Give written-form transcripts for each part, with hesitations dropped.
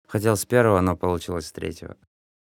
Хотел с первого, но получилось с третьего.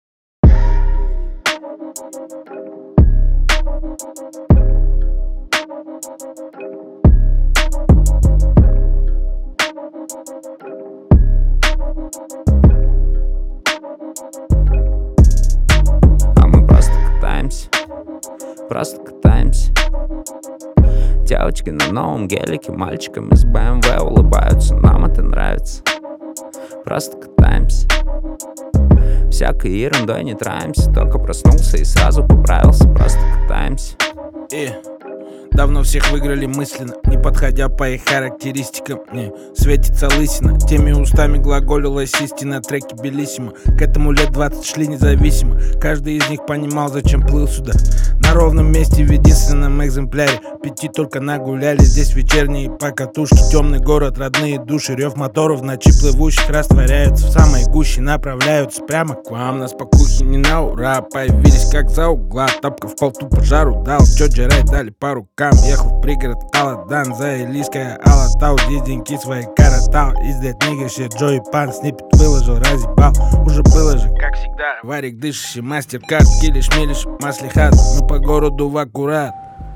А мы просто катаемся, просто катаемся. Девочки на новом гелике, мальчикам из BMW улыбаются, нам это нравится. Просто катаемся, всякой ерундой не траемся. Только проснулся и сразу поправился, просто катаемся. Давно всех выиграли мысленно, не подходя по их характеристикам. Не светится лысина, теми устами глаголилась истина. Треки белиссимо, к этому лет 20 шли независимо. Каждый из них понимал, зачем плыл сюда. На ровном месте в единственном экземпляре. Пяти только нагуляли, здесь вечерние покатушки. Темный город, родные души, рев моторов в ночи плывущих растворяются в самой гуще, направляются прямо к вам. На спокухе не на ура, появились как за угла. Тапка в пол тупо жару дал, Джоджи Рай дали по рукам. Ехал в пригород Аладан, заилийская Алатау. Здесь деньги свои коротал, издать нигерши Джои Пан. Сниппет выложил, разъебал, уже было же как всегда. Варик дышащий, мастер-карт, килиш, милиш, маслихат. Мы по городу в аккурат.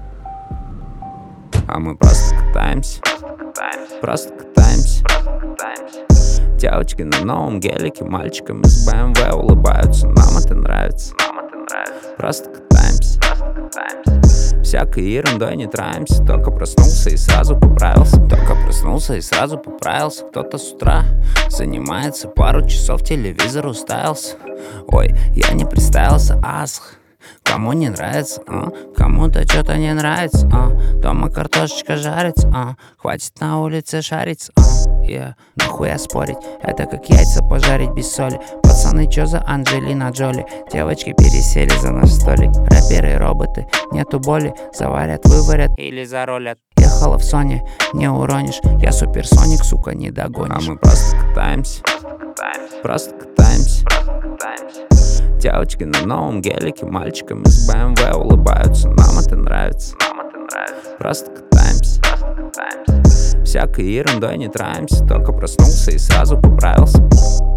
А мы просто катаемся, просто катаемся. Девочки на новом гелике, мальчикам из BMW улыбаются, нам это нравится. Просто катаемся, всякой ерундой не траемся. Только проснулся и сразу поправился, только проснулся и сразу поправился. Кто-то с утра занимается, пару часов телевизор уставился. Ой, я не представился, асх. Кому не нравится, кому-то что-то не нравится, дома картошечка жарится, хватит на улице шариться, нахуя спорить, это как яйца пожарить без соли. Пацаны, чё за Анджелина Джоли? Девочки пересели за наш столик. Рэперы, роботы, нету боли, заварят, выварят или заролят. Ехала в Соне, не уронишь, я суперсоник, сука, не догонишь. А мы просто катаемся, просто катаемся. Девочки на новом гелике, мальчикам из BMW улыбаются, нам это нравится. Просто катаемся, всякой ерундой не траемся. Только проснулся и сразу поправился.